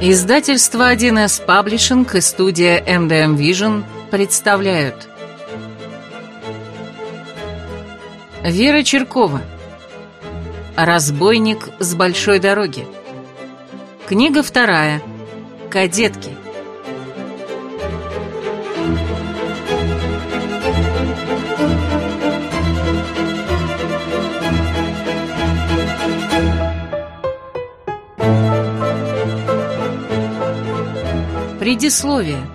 Издательство 1С Паблишинг и студия MDM Vision представляют Вера Чиркова. Разбойник с большой дороги. Книга 2. Кадетки. Предисловие.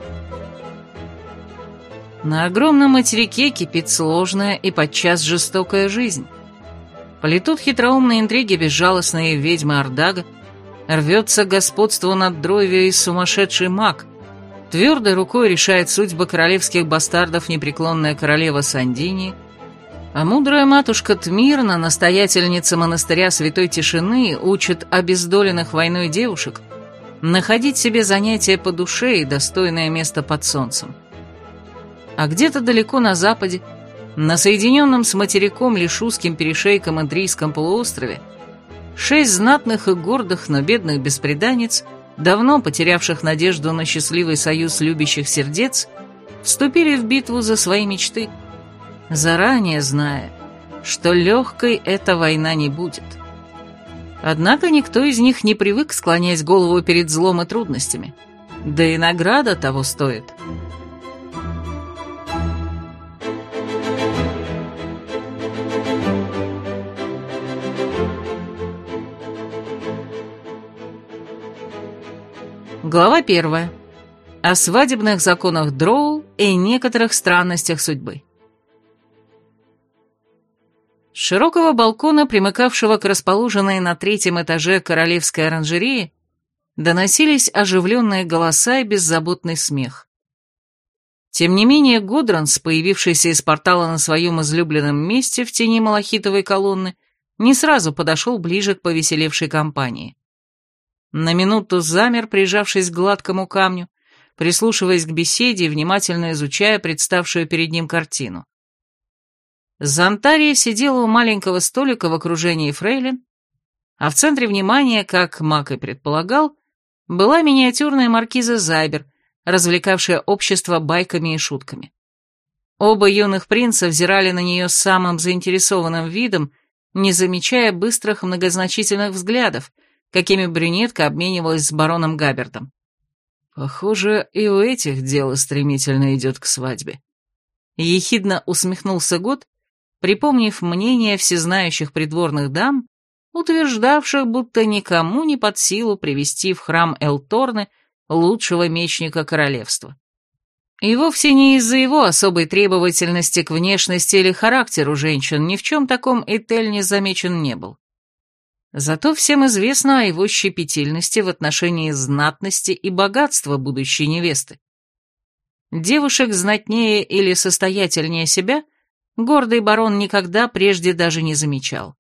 На огромном материке кипит сложная и подчас жестокая жизнь. Плетут хитроумные интриги безжалостные ведьмы Ордага, рвется к господству над Дройвией сумасшедший маг, твердой рукой решает судьбы королевских бастардов непреклонная королева Сандини, а мудрая матушка Тмирна, настоятельница монастыря Святой Тишины, учит обездоленных войной девушек находить себе занятия по душе и достойное место под солнцем. А где-то далеко на западе, на соединенном с материком лишь узким перешейком Идрийском полуострове, 6 знатных и гордых, но бедных бесприданниц, давно потерявших надежду на счастливый союз любящих сердец, вступили в битву за свои мечты, заранее зная, что легкой эта война не будет. Однако никто из них не привык склонять голову перед злом и трудностями, да и награда того стоит. Глава 1. О свадебных законах Дроу и некоторых странностях судьбы. С широкого балкона, примыкавшего к расположенной на 3-м этаже королевской оранжереи, доносились оживленные голоса и беззаботный смех. Тем не менее Годранс, появившийся из портала на своем излюбленном месте в тени малахитовой колонны, не сразу подошел ближе к повеселевшей компании. На минуту замер, прижавшись к гладкому камню, прислушиваясь к беседе и внимательно изучая представшую перед ним картину. Зонтария сидела у маленького столика в окружении фрейлин, а в центре внимания, как маг и предполагал, была миниатюрная маркиза Зайбер, развлекавшая общество байками и шутками. Оба юных принца взирали на нее с самым заинтересованным видом, не замечая быстрых многозначительных взглядов, какими брюнетка обменивалась с бароном Габбертом. «Похоже, и у этих дело стремительно идет к свадьбе», — ехидно усмехнулся Год, припомнив мнение всезнающих придворных дам, утверждавших, будто никому не под силу привести в храм Элторны лучшего мечника королевства. И вовсе не из-за его особой требовательности к внешности или характеру женщин, ни в чем таком Этель не замечен не был. Зато всем известно о его щепетильности в отношении знатности и богатства будущей невесты. Девушек знатнее или состоятельнее себя гордый барон никогда прежде даже не замечал.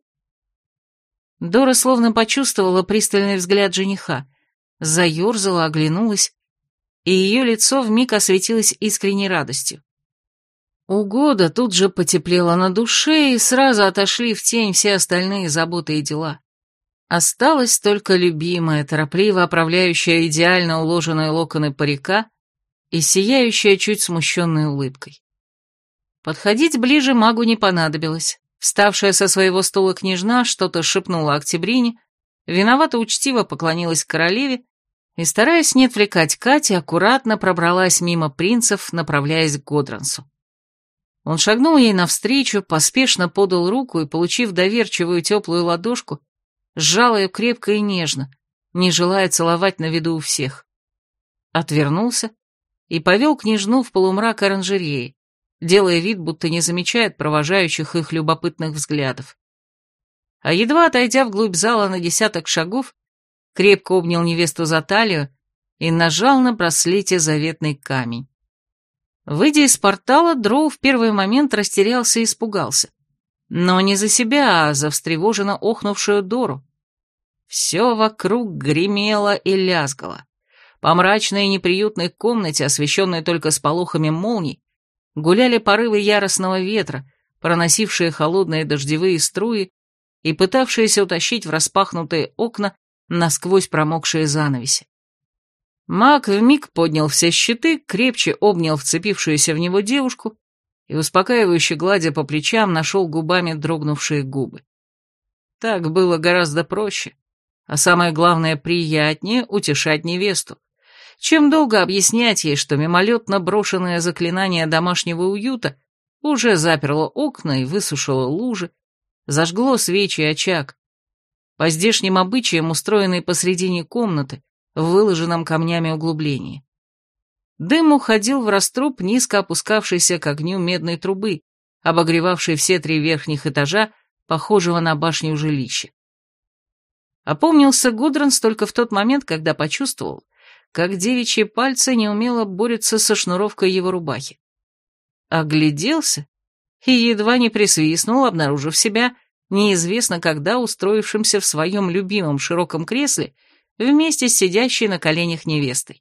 Дора словно почувствовала пристальный взгляд жениха, заерзала, оглянулась, и ее лицо вмиг осветилось искренней радостью. У Года тут же потеплело на душе, и сразу отошли в тень все остальные заботы и дела. Осталась только любимая, торопливо оправляющая идеально уложенные локоны парика и сияющая чуть смущенной улыбкой. Подходить ближе магу не понадобилось. Вставшая со своего стула княжна что-то шепнула Октябрине, виновато-учтиво поклонилась королеве и, стараясь не отвлекать Кати, аккуратно пробралась мимо принцев, направляясь к Годрансу. Он шагнул ей навстречу, поспешно подал руку и, получив доверчивую теплую ладошку, сжал ее крепко и нежно, не желая целовать на виду у всех. Отвернулся и повел княжну в полумрак оранжереи, делая вид, будто не замечает провожающих их любопытных взглядов. А едва отойдя вглубь зала на 10 шагов, крепко обнял невесту за талию и нажал на браслете заветный камень. Выйдя из портала, Дроу в первый момент растерялся и испугался. Но не за себя, а за встревоженно охнувшую Дору. Все вокруг гремело и лязгало. По мрачной и неприютной комнате, освещенной только сполохами молний, гуляли порывы яростного ветра, проносившие холодные дождевые струи и пытавшиеся утащить в распахнутые окна насквозь промокшие занавеси. Маг вмиг поднял все щиты, крепче обнял вцепившуюся в него девушку и, успокаивающе гладя по плечам, нашел губами дрогнувшие губы. Так было гораздо проще, а самое главное, приятнее утешать невесту, чем долго объяснять ей, что мимолетно брошенное заклинание домашнего уюта уже заперло окна и высушило лужи, зажгло свечи и очаг, по здешним обычаям устроенный посредине комнаты, в выложенном камнями углублении. Дым уходил в раструб низко опускавшейся к огню медной трубы, обогревавшей все 3 верхних этажа, похожего на башню жилища. Опомнился Гудранс только в тот момент, когда почувствовал, как девичьи пальцы неумело борются со шнуровкой его рубахи. Огляделся и едва не присвистнул, обнаружив себя неизвестно когда устроившимся в своем любимом широком кресле вместе с сидящей на коленях невестой.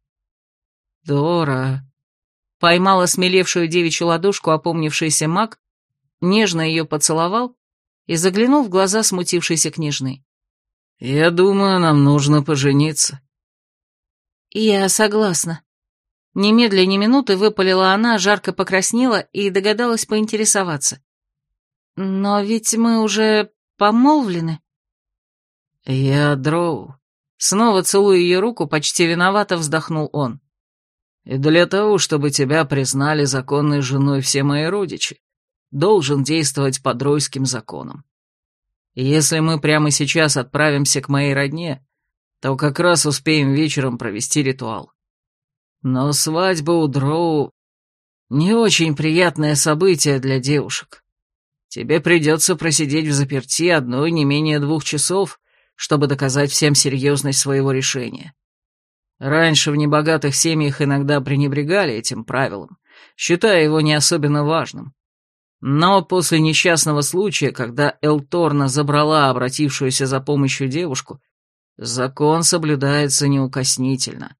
«Дора!» — поймал осмелевшую девичью ладошку опомнившийся маг, нежно ее поцеловал и заглянул в глаза смутившейся княжны. «Я думаю, нам нужно пожениться». «Я согласна». Немедля ни минуты выпалила она, жарко покраснела и догадалась поинтересоваться. «Но ведь мы уже помолвлены». «Я Дроу». Снова целуя ее руку, почти виновато вздохнул он. «И для того, чтобы тебя признали законной женой все мои родичи, должен действовать по дройским законам. Если мы прямо сейчас отправимся к моей родне, то как раз успеем вечером провести ритуал. Но свадьба у Дроу — не очень приятное событие для девушек. Тебе придется просидеть взаперти одной не менее 2 часов, чтобы доказать всем серьезность своего решения. Раньше в небогатых семьях иногда пренебрегали этим правилом, считая его не особенно важным. Но после несчастного случая, когда Элторна забрала обратившуюся за помощью девушку, закон соблюдается неукоснительно.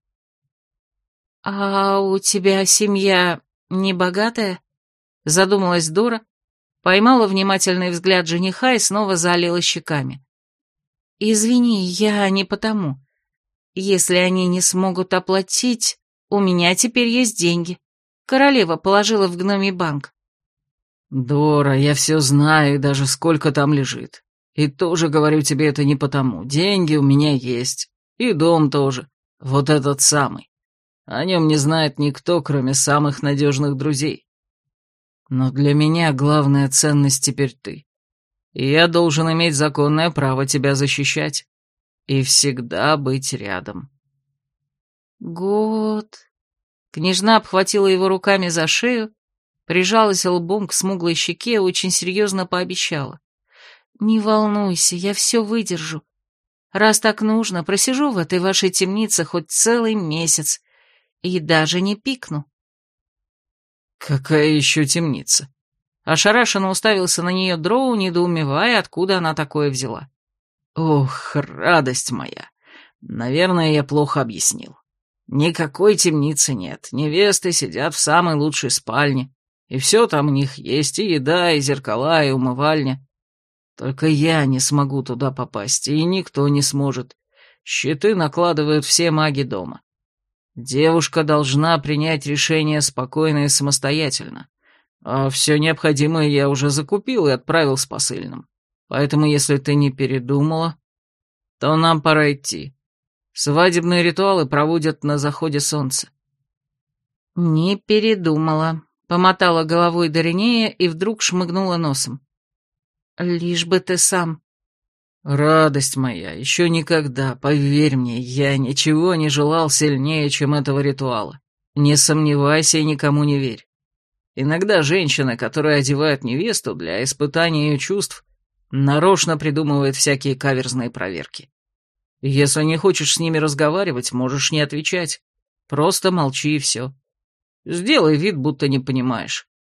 «А у тебя семья небогатая?» — задумалась Дора, поймала внимательный взгляд жениха и снова залила щеками. «Извини, я не потому. Если они не смогут оплатить, у меня теперь есть деньги. Королева положила в гномий банк». «Дора, я все знаю, и даже сколько там лежит. И тоже говорю тебе это не потому. Деньги у меня есть. И дом тоже. Вот этот самый. О нем не знает никто, кроме самых надежных друзей. Но для меня главная ценность теперь ты. И я должен иметь законное право тебя защищать. И всегда быть рядом». «Год...» Княжна обхватила его руками за шею, прижалась лбом к смуглой щеке и очень серьезно пообещала. «Не волнуйся, я все выдержу. Раз так нужно, просижу в этой вашей темнице хоть целый месяц и даже не пикну». «Какая еще темница?» Ошарашенно уставился на нее Дроу, недоумевая, откуда она такое взяла. «Ох, радость моя! Наверное, я плохо объяснил. Никакой темницы нет, невесты сидят в самой лучшей спальне, и все там у них есть, и еда, и зеркала, и умывальня. Только я не смогу туда попасть, и никто не сможет. Щиты накладывают все маги дома. Девушка должна принять решение спокойно и самостоятельно. А все необходимое я уже закупил и отправил с посыльным. Поэтому, если ты не передумала, то нам пора идти. Свадебные ритуалы проводят на заходе солнца». «Не передумала», — помотала головой Доринея и вдруг шмыгнула носом. «Лишь бы ты сам». «Радость моя, еще никогда, поверь мне, я ничего не желал сильнее, чем этого ритуала. Не сомневайся и никому не верь. Иногда женщина, которая одевает невесту для испытания ее чувств, нарочно придумывает всякие каверзные проверки. Если не хочешь с ними разговаривать, можешь не отвечать. Просто молчи и все. Сделай вид, будто не понимаешь.